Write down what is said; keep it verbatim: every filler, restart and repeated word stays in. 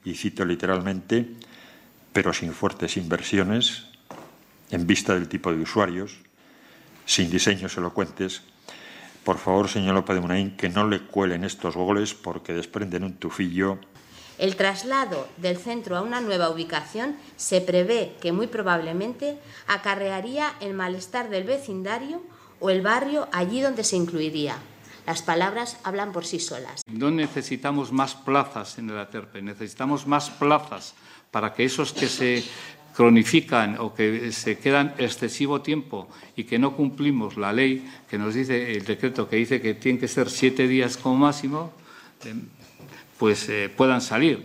y cito literalmente, pero sin fuertes inversiones, en vista del tipo de usuarios, sin diseños elocuentes. Por favor, señor López de Munain, que no le cuelen estos goles porque desprenden un tufillo. El traslado del centro a una nueva ubicación se prevé que muy probablemente acarrearía el malestar del vecindario o el barrio allí donde se incluiría. Las palabras hablan por sí solas. No necesitamos más plazas en el Aterpe, necesitamos más plazas para que esos que se cronifican o que se quedan excesivo tiempo y que no cumplimos la ley que nos dice, el decreto que dice que tienen que ser siete días como máximo, pues eh, puedan salir.